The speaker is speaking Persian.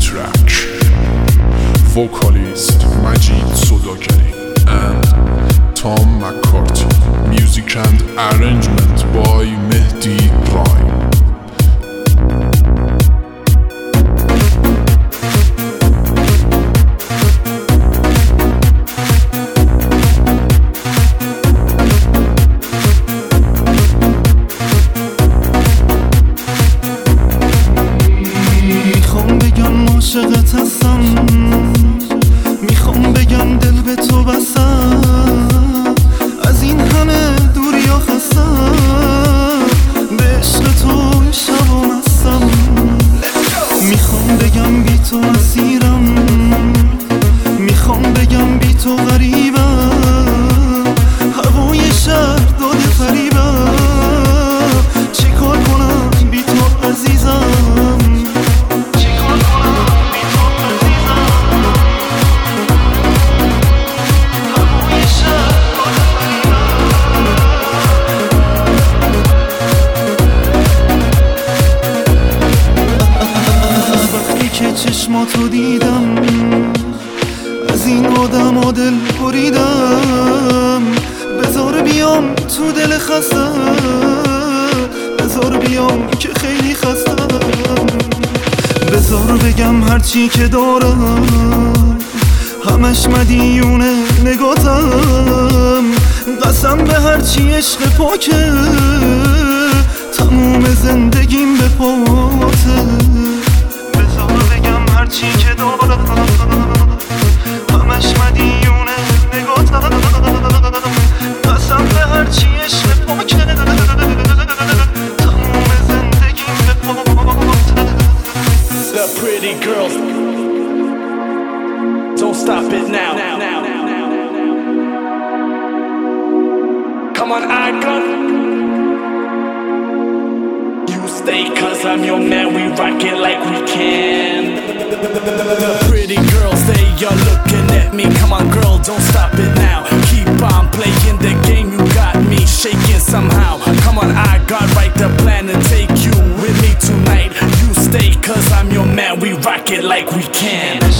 track. Vocalist Majid Sodakari and Tom McCarthy. Music and arrangement by Mehdi Prime. عاشقت هستم، میخوام بگم دل به تو بستم، از این همه دوریا خستم، به عشق تو شب و مستم. میخوام بگم بی تو اسیرم، میخوام بگم بی تو غریبم، هوای شهر داده فریبم، چه کار کنم بی تو عزیزم. چشماتو دیدم، از این آدم دل بریدم، بذار بیام تو دل خستم، بذار بیام که خیلی خستم، بذار بگم هرچی که دارم، همش مدیون نگاتم، قسم به هرچی عشق پاکه، تموم زندگیم به پاته، هرچی که دارم، همش مدیون نگاتم، قسم به هرچی عشق پاکه، تموم زندگیم به پاته. The pretty girls, don't stop it now. Come on, icon, you stay 'cause I'm your man, we rock it like we can. The pretty girls, they are looking at me. Come on girl, don't stop it now. Keep on playing the game, you got me shaking somehow. Come on, I got right the plan to take you with me tonight. You stay 'cause I'm your man, we rock it like we can.